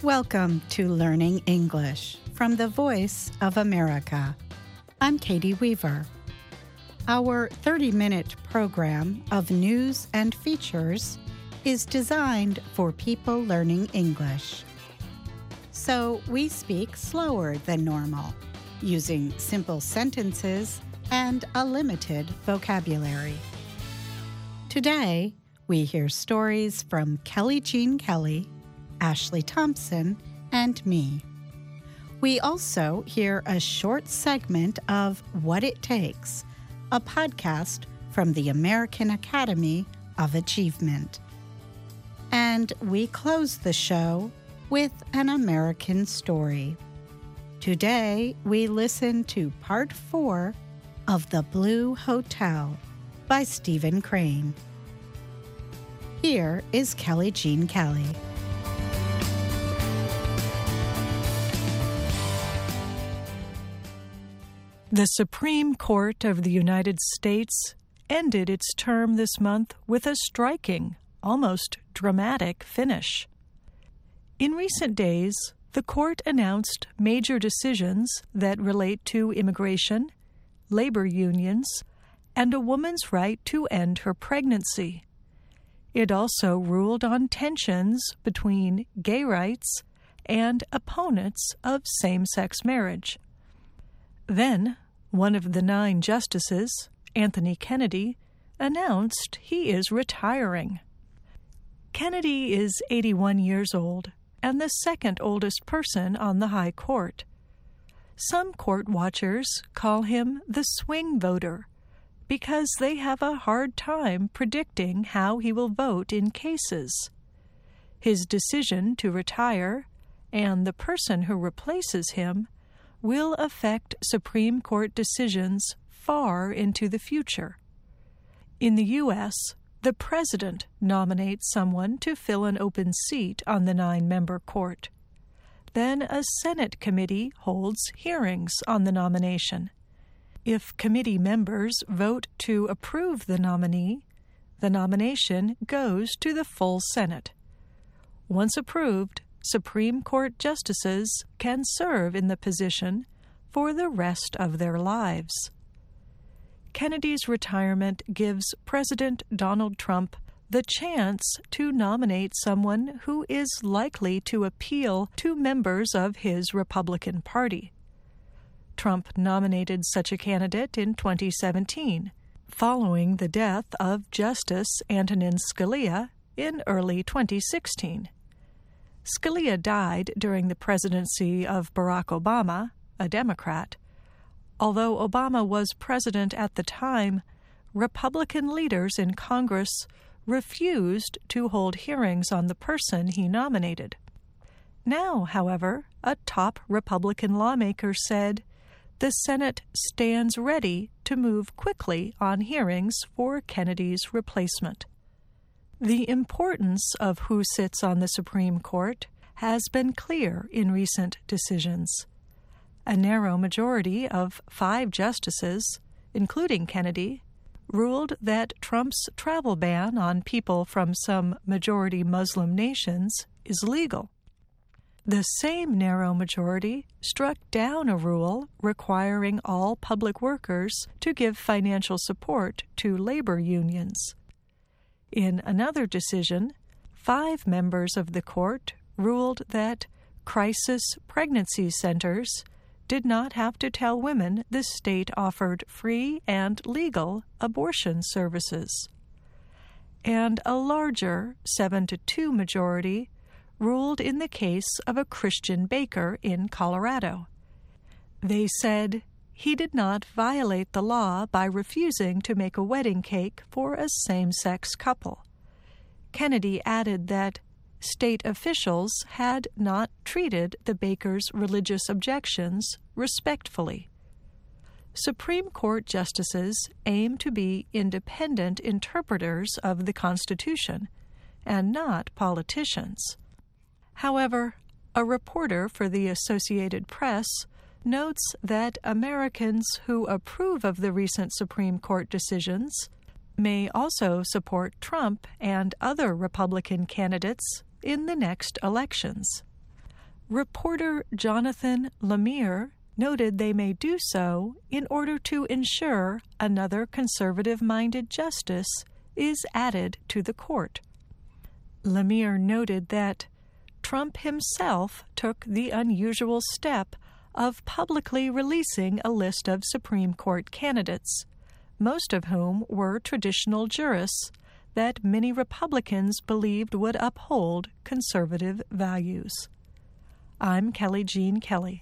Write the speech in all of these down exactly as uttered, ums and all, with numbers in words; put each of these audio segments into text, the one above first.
Welcome to Learning English from the Voice of America. I'm Katie Weaver. Our thirty-minute program of news and features is designed for people learning English. So we speak slower than normal, using simple sentences and a limited vocabulary. Today, we hear stories from Kelly Jean Kelly, Ashley Thompson, and me. We also hear a short segment of What It Takes, a podcast from the American Academy of Achievement. And we close the show with an American story. Today, we listen to part four of The Blue Hotel by Stephen Crane. Here is Kelly Jean Kelly. The Supreme Court of the United States ended its term this month with a striking, almost dramatic finish. In recent days, the court announced major decisions that relate to immigration, labor unions, and a woman's right to end her pregnancy. It also ruled on tensions between gay rights and opponents of same-sex marriage. Then, one of the nine justices, Anthony Kennedy, announced he is retiring. Kennedy is eighty-one years old and the second oldest person on the High Court. Some court watchers call him the swing voter because they have a hard time predicting how he will vote in cases. His decision to retire and the person who replaces him will affect Supreme Court decisions far into the future. In the U S, the President nominates someone to fill an open seat on the nine-member court. Then a Senate committee holds hearings on the nomination. If committee members vote to approve the nominee, the nomination goes to the full Senate. Once approved, Supreme Court justices can serve in the position for the rest of their lives. Kennedy's retirement gives President Donald Trump the chance to nominate someone who is likely to appeal to members of his Republican Party. Trump nominated such a candidate in twenty seventeen, following the death of Justice Antonin Scalia in early twenty sixteen. Scalia died during the presidency of Barack Obama, a Democrat. Although Obama was president at the time, Republican leaders in Congress refused to hold hearings on the person he nominated. Now, however, a top Republican lawmaker said, "The Senate stands ready to move quickly on hearings for Kennedy's replacement." The importance of who sits on the Supreme Court has been clear in recent decisions. A narrow majority of five justices, including Kennedy, ruled that Trump's travel ban on people from some majority Muslim nations is legal. The same narrow majority struck down a rule requiring all public workers to give financial support to labor unions. In another decision, five members of the court ruled that crisis pregnancy centers did not have to tell women the state offered free and legal abortion services. And a larger seven to two majority ruled in the case of a Christian baker in Colorado. They said he did not violate the law by refusing to make a wedding cake for a same-sex couple. Kennedy added that state officials had not treated the baker's religious objections respectfully. Supreme Court justices aim to be independent interpreters of the Constitution and not politicians. However, a reporter for the Associated Press notes that Americans who approve of the recent Supreme Court decisions may also support Trump and other Republican candidates in the next elections. Reporter Jonathan Lemire noted they may do so in order to ensure another conservative-minded justice is added to the court. Lemire noted that Trump himself took the unusual step of publicly releasing a list of Supreme Court candidates, most of whom were traditional jurists that many Republicans believed would uphold conservative values. I'm Kelly Jean Kelly.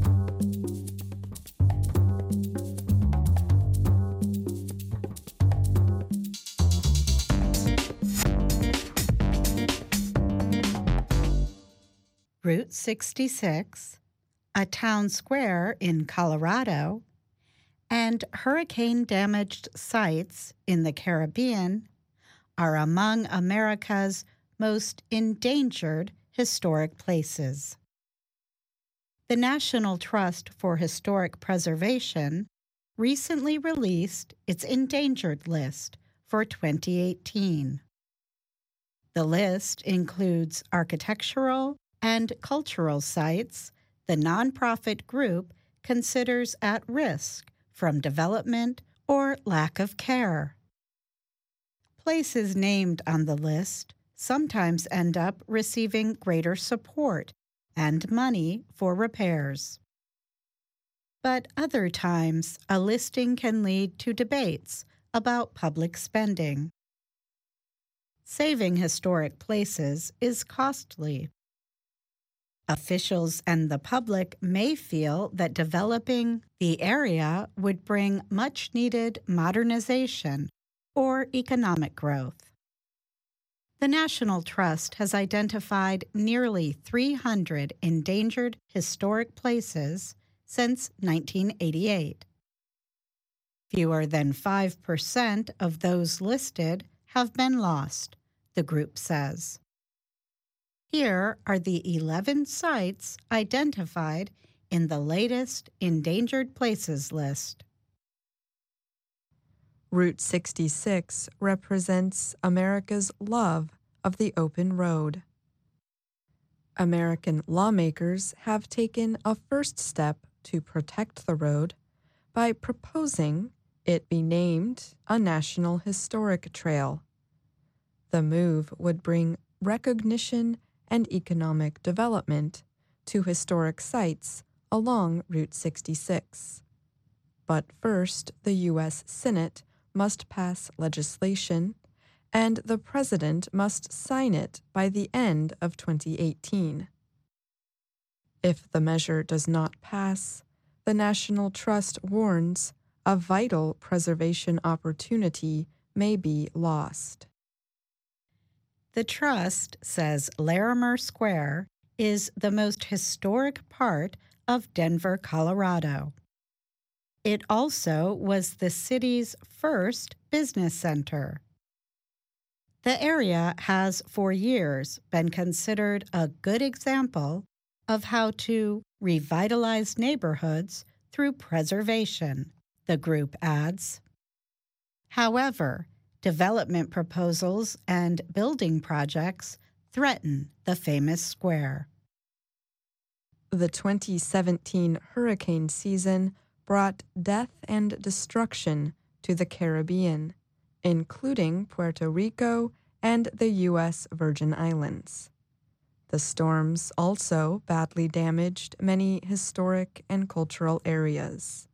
Route sixty-six, a town square in Colorado, and hurricane-damaged sites in the Caribbean are among America's most endangered historic places. The National Trust for Historic Preservation recently released its endangered list for twenty eighteen. The list includes architectural and cultural sites the nonprofit group considers at risk from development or lack of care. Places named on the list sometimes end up receiving greater support and money for repairs. But other times, a listing can lead to debates about public spending. Saving historic places is costly. Officials and the public may feel that developing the area would bring much-needed modernization or economic growth. The National Trust has identified nearly three hundred endangered historic places since nineteen eighty-eight. Fewer than five percent of those listed have been lost, the group says. Here are the eleven sites identified in the latest Endangered Places list. Route sixty-six represents America's love of the open road. American lawmakers have taken a first step to protect the road by proposing it be named a National Historic Trail. The move would bring recognition and economic development to historic sites along Route sixty-six. But first, the U S Senate must pass legislation, and the President must sign it by the end of twenty eighteen. If the measure does not pass, the National Trust warns a vital preservation opportunity may be lost. The Trust says Larimer Square is the most historic part of Denver, Colorado. It also was the city's first business center. The area has for years been considered a good example of how to revitalize neighborhoods through preservation, the group adds. However, development proposals and building projects threaten the famous square. The twenty seventeen hurricane season brought death and destruction to the Caribbean, including Puerto Rico and the U S Virgin Islands. The storms also badly damaged many historic and cultural areas.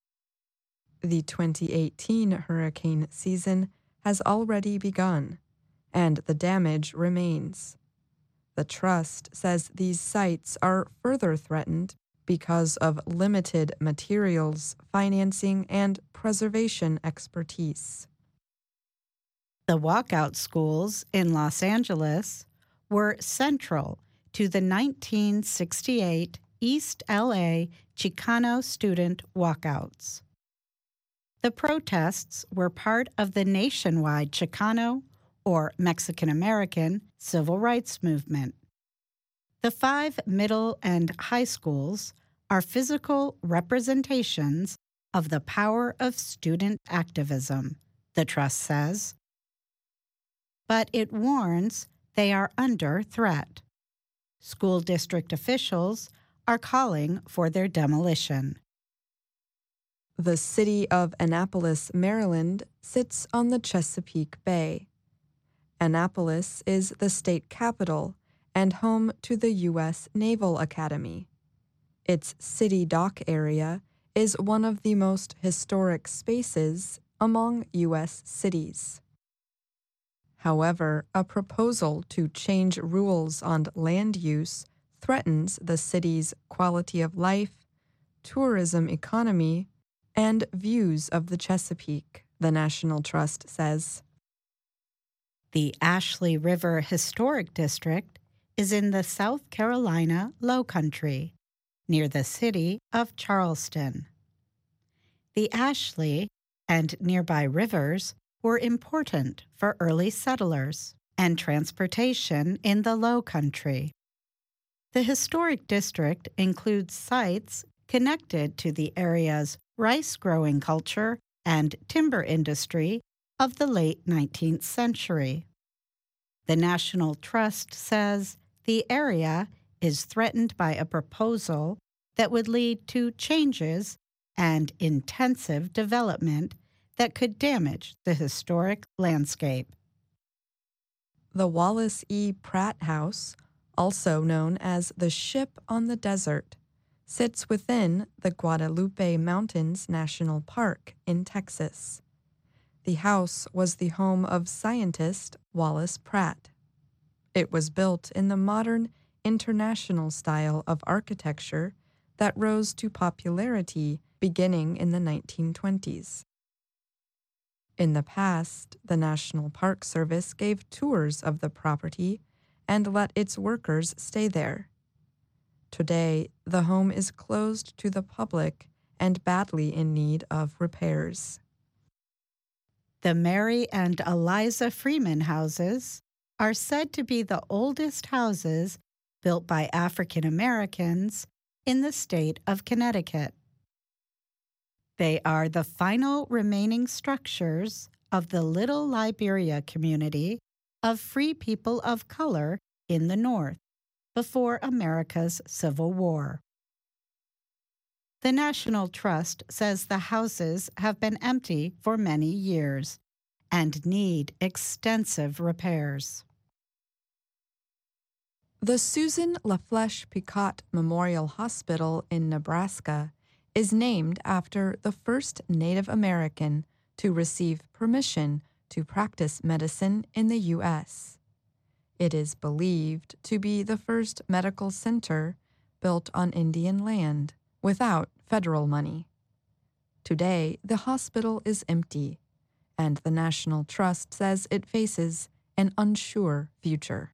The twenty eighteen hurricane season has already begun, and the damage remains. The Trust says these sites are further threatened because of limited materials, financing, and preservation expertise. The walkout schools in Los Angeles were central to the nineteen sixty-eight East L A Chicano student walkouts. The protests were part of the nationwide Chicano, or Mexican-American, civil rights movement. The five middle and high schools are physical representations of the power of student activism, the Trust says. But it warns they are under threat. School district officials are calling for their demolition. The city of Annapolis, Maryland, sits on the Chesapeake Bay. Annapolis is the state capital and home to the U S Naval Academy. Its city dock area is one of the most historic spaces among U S cities. However, a proposal to change rules on land use threatens the city's quality of life, tourism economy, and views of the Chesapeake, the National Trust says. The Ashley River Historic District is in the South Carolina Lowcountry, near the city of Charleston. The Ashley and nearby rivers were important for early settlers and transportation in the Lowcountry. The historic district includes sites connected to the area's rice-growing culture and timber industry of the late nineteenth century. The National Trust says the area is threatened by a proposal that would lead to changes and intensive development that could damage the historic landscape. The Wallace E. Pratt House, also known as the Ship on the Desert, sits within the Guadalupe Mountains National Park in Texas. The house was the home of scientist Wallace Pratt. It was built in the modern international style of architecture that rose to popularity beginning in the nineteen twenties. In the past, the National Park Service gave tours of the property and let its workers stay there. Today, the home is closed to the public and badly in need of repairs. The Mary and Eliza Freeman houses are said to be the oldest houses built by African Americans in the state of Connecticut. They are the final remaining structures of the Little Liberia community of free people of color in the North before America's Civil War. The National Trust says the houses have been empty for many years and need extensive repairs. The Susan LaFlesche Picot Memorial Hospital in Nebraska is named after the first Native American to receive permission to practice medicine in the U S It is believed to be the first medical center built on Indian land without federal money. Today, the hospital is empty, and the National Trust says it faces an unsure future.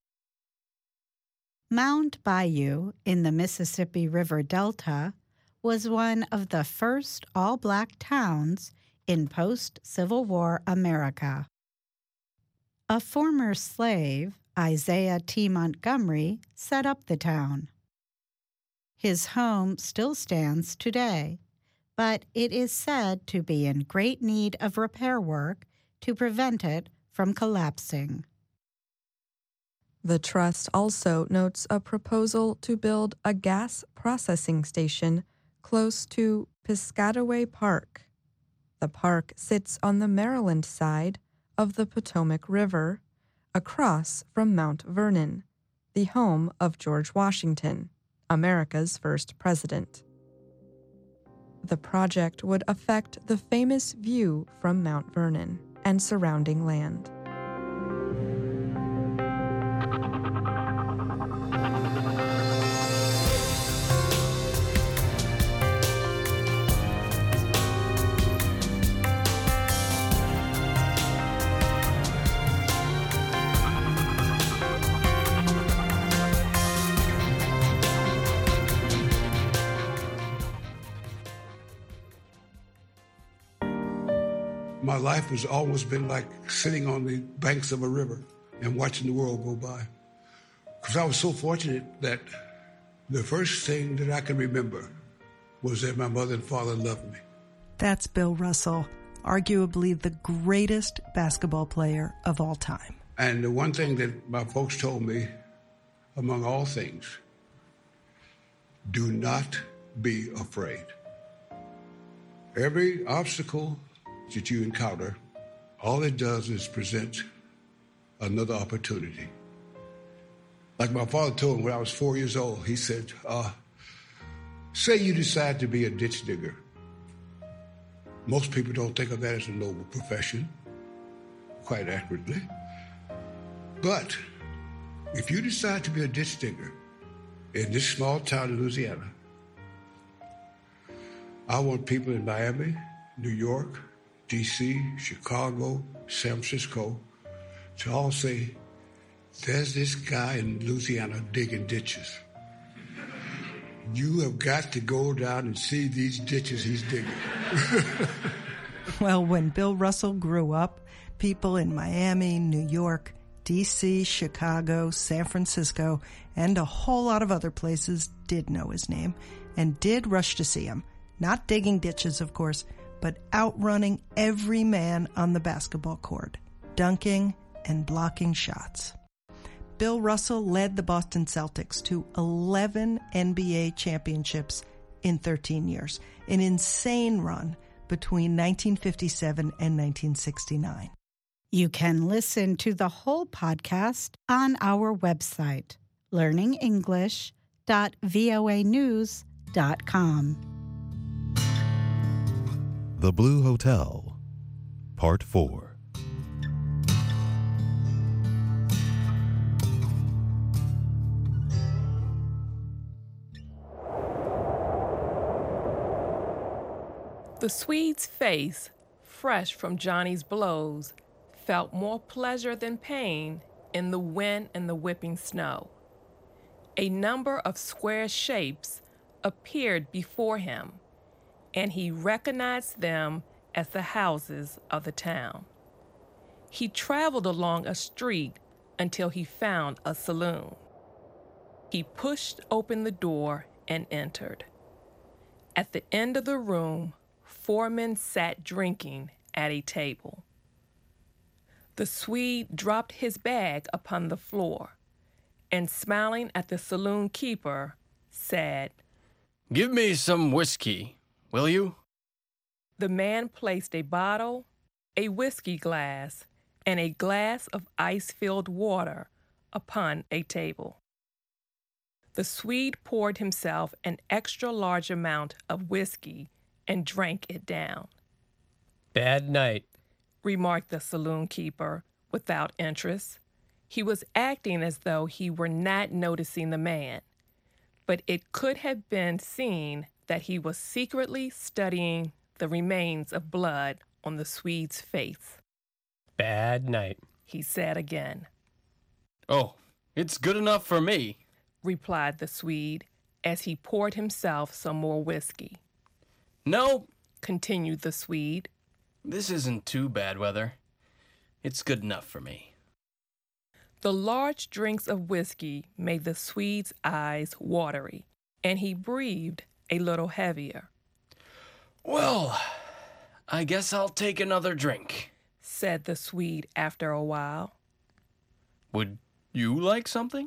Mound Bayou in the Mississippi River Delta was one of the first all-black towns in post-Civil War America. A former slave, Isaiah T. Montgomery, set up the town. His home still stands today, but it is said to be in great need of repair work to prevent it from collapsing. The trust also notes a proposal to build a gas processing station close to Piscataway Park. The park sits on the Maryland side of the Potomac River, across from Mount Vernon, the home of George Washington, America's first president. The project would affect the famous view from Mount Vernon and surrounding land. My life has always been like sitting on the banks of a river and watching the world go by. Because I was so fortunate that the first thing that I can remember was that my mother and father loved me. That's Bill Russell, arguably the greatest basketball player of all time. And the one thing that my folks told me among all things, do not be afraid. Every obstacle that you encounter, all it does is present another opportunity. Like my father told me when I was four years old, he said, uh, say you decide to be a ditch digger. Most people don't think of that as a noble profession, quite accurately. But if you decide to be a ditch digger in this small town in Louisiana, I want people in Miami, New York, D C, Chicago, San Francisco to all say, there's this guy in Louisiana digging ditches. You have got to go down and see these ditches he's digging. Well, when Bill Russell grew up, people in Miami, New York, D C, Chicago, San Francisco, and a whole lot of other places did know his name and did rush to see him. Not digging ditches, of course, but outrunning every man on the basketball court, dunking and blocking shots. Bill Russell led the Boston Celtics to eleven N B A championships in thirteen years, an insane run between nineteen fifty-seven and nineteen sixty-nine. You can listen to the whole podcast on our website, learning english dot voa news dot com. The Blue Hotel, Part four. The Swede's face, fresh from Johnny's blows, felt more pleasure than pain in the wind and the whipping snow. A number of square shapes appeared before him, and he recognized them as the houses of the town. He traveled along a street until he found a saloon. He pushed open the door and entered. At the end of the room, four men sat drinking at a table. The Swede dropped his bag upon the floor and, smiling at the saloon keeper, said, "Give me some whiskey, will you?" The man placed a bottle, a whiskey glass, and a glass of ice-filled water upon a table. The Swede poured himself an extra large amount of whiskey and drank it down. "Bad night," remarked the saloon keeper without interest. He was acting as though he were not noticing the man, but it could have been seen that he was secretly studying the remains of blood on the Swede's face. "Bad night," he said again. "Oh, it's good enough for me," replied the Swede as he poured himself some more whiskey. "No," continued the Swede, "this isn't too bad weather. It's good enough for me." The large drinks of whiskey made the Swede's eyes watery, and he breathed a little heavier. "Well, I guess I'll take another drink," said the Swede after a while. "Would you like something?"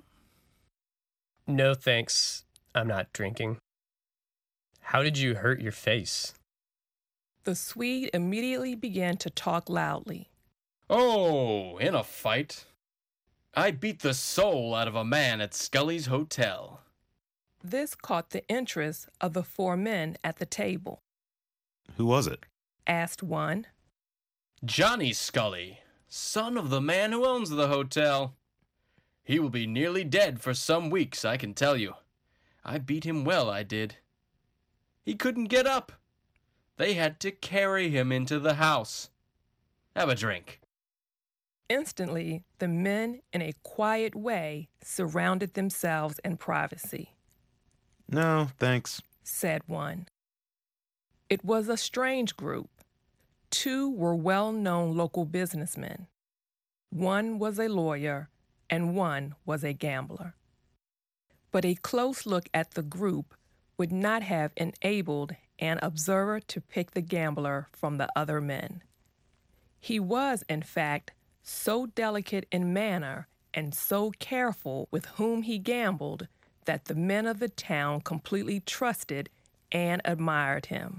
"No, thanks. I'm not drinking." "How did you hurt your face?" The Swede immediately began to talk loudly. "Oh, in a fight. I beat the soul out of a man at Scully's Hotel." This caught the interest of the four men at the table. Who was it? Asked one. "Johnny Scully, son of the man who owns the hotel. He will be nearly dead for some weeks, I can tell you. I beat him well, I did. He couldn't get up. They had to carry him into the house. Have a drink." Instantly, the men, in a quiet way, surrounded themselves in privacy. "No, thanks," said one. It was a strange group. Two were well-known local businessmen. One was a lawyer, and one was a gambler. But a close look at the group would not have enabled an observer to pick the gambler from the other men. He was, in fact, so delicate in manner and so careful with whom he gambled that the men of the town completely trusted and admired him.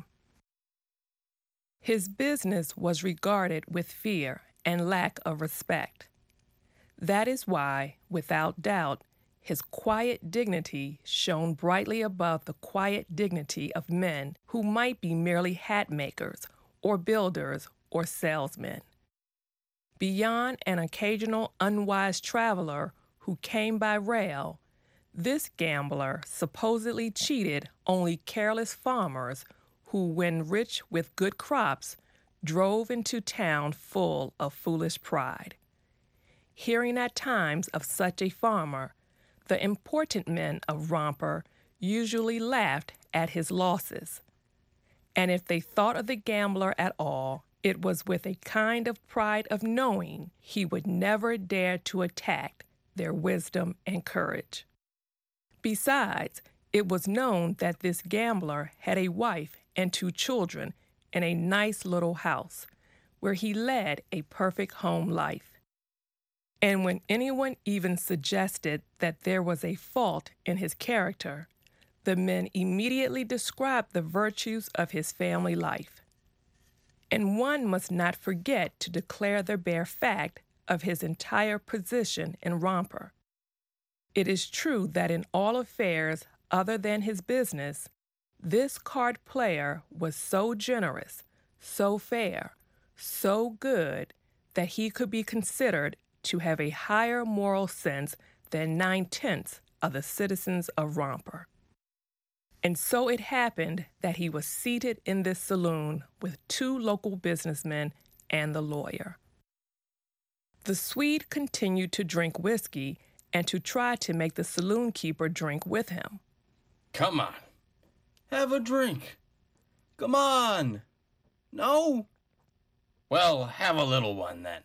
His business was regarded with fear and lack of respect. That is why, without doubt, his quiet dignity shone brightly above the quiet dignity of men who might be merely hat makers or builders or salesmen. Beyond an occasional unwise traveler who came by rail, this gambler supposedly cheated only careless farmers who, when rich with good crops, drove into town full of foolish pride. Hearing at times of such a farmer, the important men of Romper usually laughed at his losses. And if they thought of the gambler at all, it was with a kind of pride of knowing he would never dare to attack their wisdom and courage. Besides, it was known that this gambler had a wife and two children in a nice little house, where he led a perfect home life. And when anyone even suggested that there was a fault in his character, the men immediately described the virtues of his family life. And one must not forget to declare the bare fact of his entire position in Romper. It is true that in all affairs other than his business, this card player was so generous, so fair, so good, that he could be considered to have a higher moral sense than nine-tenths of the citizens of Romper. And so it happened that he was seated in this saloon with two local businessmen and the lawyer. The Swede continued to drink whiskey and to try to make the saloon keeper drink with him. Come on. Have a drink. Come on. No? Well, have a little one then.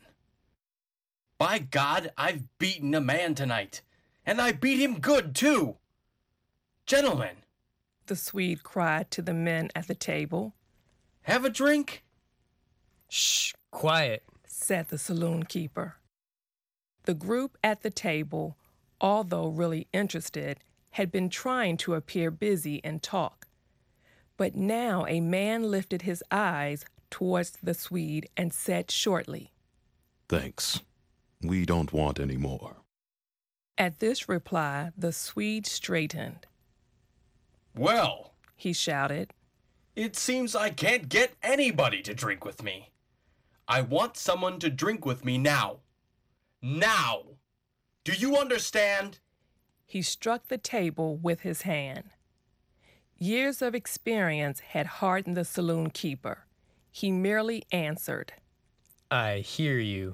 By God, I've beaten a man tonight, and I beat him good, too. Gentlemen, the Swede cried to the men at the table. Have a drink? Shh, quiet, said the saloon keeper. The group at the table, although really interested, had been trying to appear busy and talk. But now a man lifted his eyes towards the Swede and said shortly, Thanks. We don't want any more. At this reply, the Swede straightened. Well, he shouted, it seems I can't get anybody to drink with me. I want someone to drink with me now. Now! Do you understand? He struck the table with his hand. Years of experience had hardened the saloon keeper. He merely answered, I hear you.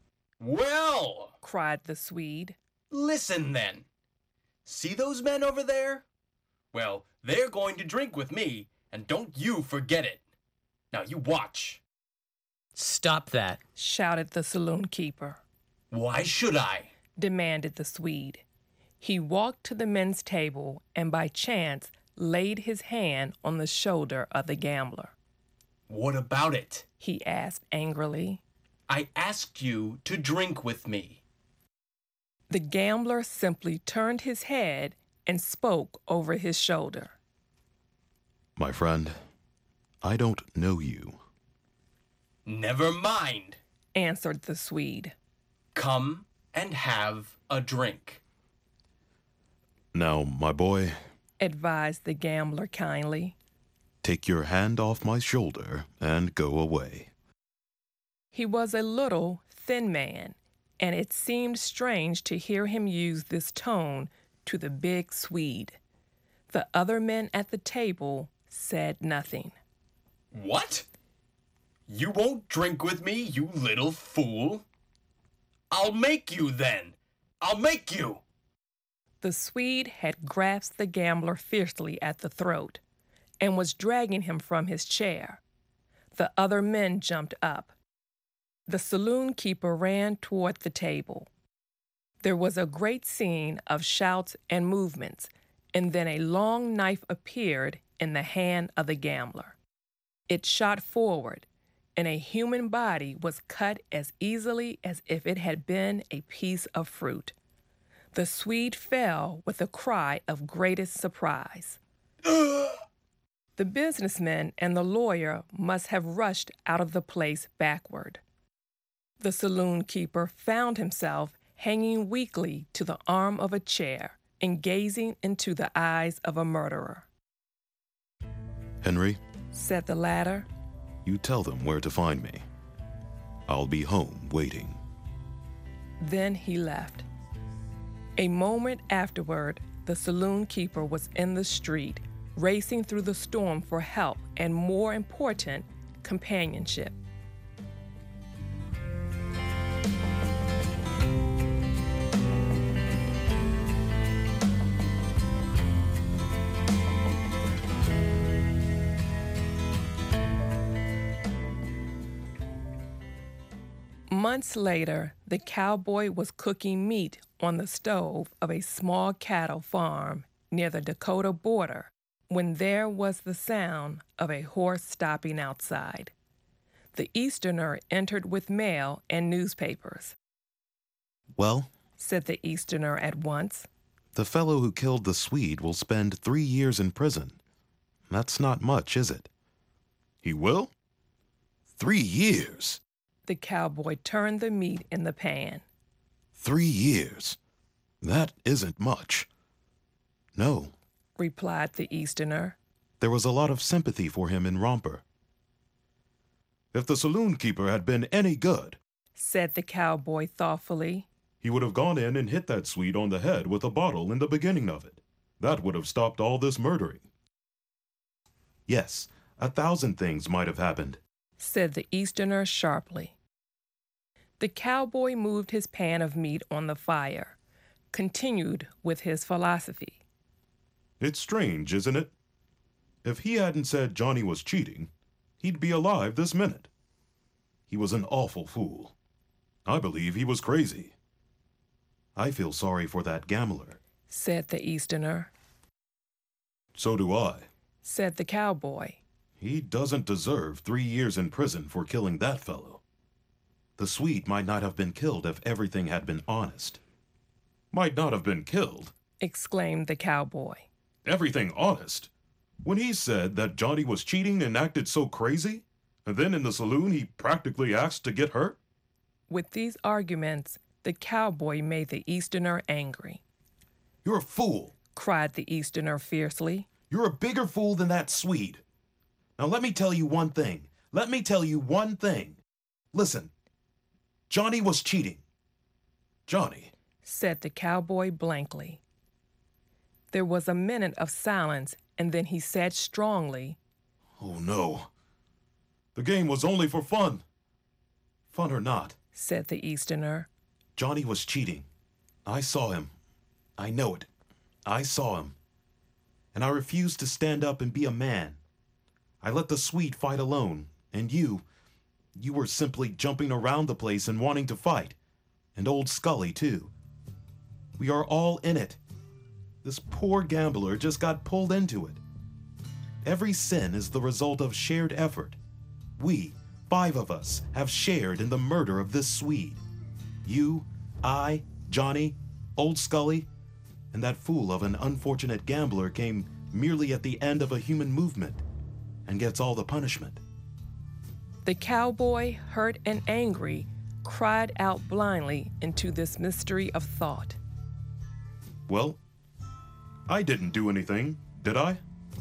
Well, cried the Swede. Listen then. See those men over there? Well, they're going to drink with me, and don't you forget it. Now you watch. Stop that, shouted the saloon keeper. Why should I? Demanded the Swede. He walked to the men's table and by chance laid his hand on the shoulder of the gambler. What about it? He asked angrily. I asked you to drink with me. The gambler simply turned his head and spoke over his shoulder. My friend, I don't know you. Never mind, answered the Swede. Come and have a drink. Now, my boy, advised the gambler kindly, take your hand off my shoulder and go away. He was a little, thin man, and it seemed strange to hear him use this tone to the big Swede. The other men at the table said nothing. What? You won't drink with me, you little fool? I'll make you then. I'll make you. The Swede had grasped the gambler fiercely at the throat and was dragging him from his chair. The other men jumped up. The saloon keeper ran toward the table. There was a great scene of shouts and movements, and then a long knife appeared in the hand of the gambler. It shot forward, and a human body was cut as easily as if it had been a piece of fruit. The Swede fell with a cry of greatest surprise. The businessman and the lawyer must have rushed out of the place backward. The saloon keeper found himself hanging weakly to the arm of a chair and gazing into the eyes of a murderer. Henry, said the latter, you tell them where to find me. I'll be home waiting. Then he left. A moment afterward, the saloon keeper was in the street, racing through the storm for help and, more important, companionship. Months later, the cowboy was cooking meat on the stove of a small cattle farm near the Dakota border when there was the sound of a horse stopping outside. The Easterner entered with mail and newspapers. Well, said the Easterner at once, the fellow who killed the Swede will spend three years in prison. That's not much, is it? He will? Three years? The cowboy turned the meat in the pan. Three years? That isn't much. No, replied the Easterner. There was a lot of sympathy for him in Romper. If the saloon keeper had been any good, said the cowboy thoughtfully, he would have gone in and hit that Swede on the head with a bottle in the beginning of it. That would have stopped all this murdering. Yes, a thousand things might have happened, said the Easterner sharply. The cowboy moved his pan of meat on the fire, continued with his philosophy. It's strange, isn't it? If he hadn't said Johnny was cheating, he'd be alive this minute. He was an awful fool. I believe he was crazy. I feel sorry for that gambler, said the Easterner. So do I, said the cowboy. He doesn't deserve three years in prison for killing that fellow. The Swede might not have been killed if everything had been honest. Might not have been killed, exclaimed the cowboy. Everything honest? When he said that Johnny was cheating and acted so crazy, and then in the saloon he practically asked to get hurt? With these arguments, the cowboy made the Easterner angry. You're a fool, cried the Easterner fiercely. You're a bigger fool than that Swede. Now let me tell you one thing. Let me tell you one thing. Listen, Johnny was cheating. Johnny, said the cowboy blankly. There was a minute of silence, and then he said strongly, Oh no. The game was only for fun. Fun or not, said the Easterner. Johnny was cheating. I saw him. I know it. I saw him. And I refused to stand up and be a man. I let the Swede fight alone, and you, you were simply jumping around the place and wanting to fight. And old Scully, too. We are all in it. This poor gambler just got pulled into it. Every sin is the result of shared effort. We, five of us, have shared in the murder of this Swede. You, I, Johnny, old Scully, and that fool of an unfortunate gambler came merely at the end of a human movement and gets all the punishment. The cowboy, hurt and angry, cried out blindly into this mystery of thought. Well, I didn't do anything, did I?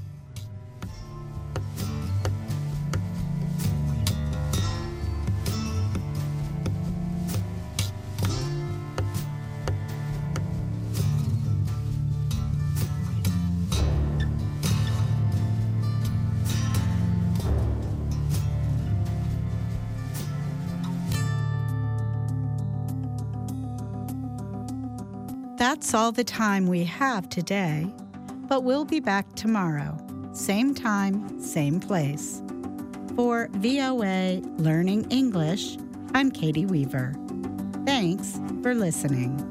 That's all the time we have today, but we'll be back tomorrow, same time, same place. For V O A Learning English, I'm Katie Weaver. Thanks for listening.